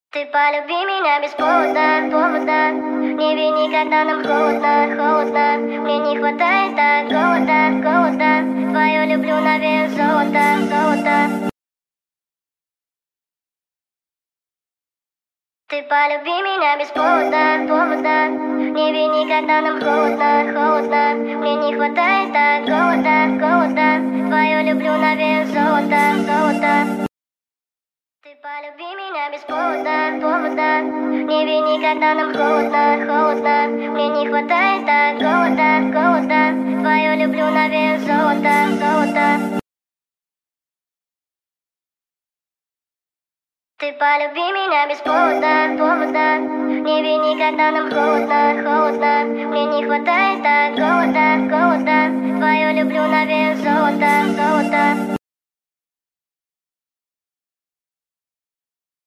Ты полюби меня без повода. Не вини, когда нам холодно. Мне не хватает так голода. Твою люблю на вес золота. Ты полюби меня без повода. Не вини, когда нам холодно. Мне не хватает так голода. Твою люблю на вес золота. Ты полюби меня без повода. Не вини, когда нам холодно. Мне не хватает так голода. Твою люблю на вес золота. Ты полюби меня без повода. Не вини, когда нам холодно. Мне не хватает так голода. Твою люблю на вес золота.